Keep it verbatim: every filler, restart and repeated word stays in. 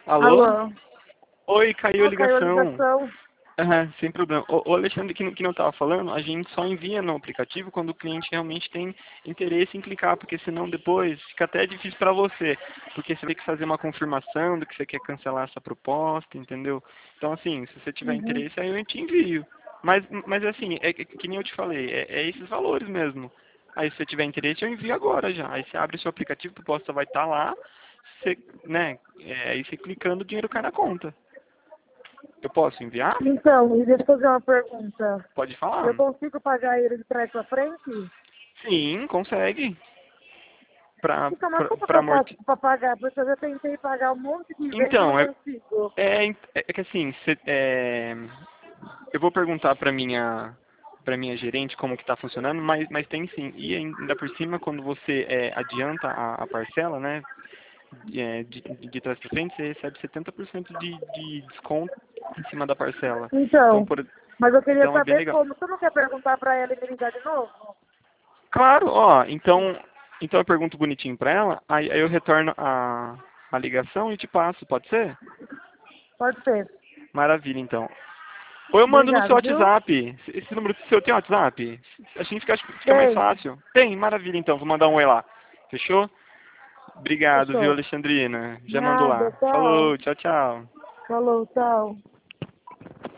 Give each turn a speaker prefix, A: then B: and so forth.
A: Alô?
B: Alô?
A: Oi, caiu a
B: Oh, caiu a
A: ligação.
B: ligação.
A: Aham, sem problema. O, o Alexandre, que, não- que não estava falando, a gente só envia no aplicativo quando o cliente realmente tem interesse em clicar, porque senão depois fica até difícil para você, porque você tem que fazer uma confirmação do que você quer cancelar essa proposta, entendeu? Então, assim, se você tiver
B: Uhum.
A: interesse, aí eu te envio. Mas, mas assim, é, que que nem eu te falei, é, é esses valores mesmo. Aí, se você tiver interesse, eu envio agora já. Aí você abre o seu aplicativo, a proposta vai estar lá, você, né, é, aí você clicando, o dinheiro cai na conta. Eu posso enviar?
B: Então, e deixa eu fazer uma pergunta.
A: Pode
B: Eu
A: falar.
B: consigo pagar ele de trás pra frente?
A: Sim, consegue. Pra,
B: Então, mas
A: pra,
B: como que
A: pra
B: eu faço
A: amorti...
B: pra pagar? Porque eu já tentei pagar um monte de vezes e não
A: Então, é,
B: consigo.
A: é, é que assim, cê- é, eu vou perguntar pra minha para minha gerente como que está funcionando, mas, mas tem sim. E ainda por cima, quando você é, adianta a, a parcela, né, de, é, de, de trás para frente, você recebe setenta por cento de, de desconto em cima da parcela. Então,
B: Então,
A: por,
B: mas eu queria
A: então é bem
B: saber
A: legal.
B: como. Você não quer perguntar pra ela e me ligar de novo?
A: Claro, ó, então, então eu pergunto bonitinho pra ela, aí, aí eu retorno a, a ligação e te passo, pode ser?
B: Pode ser.
A: Maravilha, então. Ou eu mando no seu
B: Obrigado, viu?
A: WhatsApp. Esse número seu tem WhatsApp? Assim fica, fica mais
B: Tem.
A: fácil. Tem, maravilha, então. Vou mandar um oi lá. Fechou? Obrigado, viu,
B: Fechou.
A: Alexandrina? Já mando
B: Nada,
A: lá.
B: tchau.
A: Falou, tchau, tchau.
B: Falou, tchau.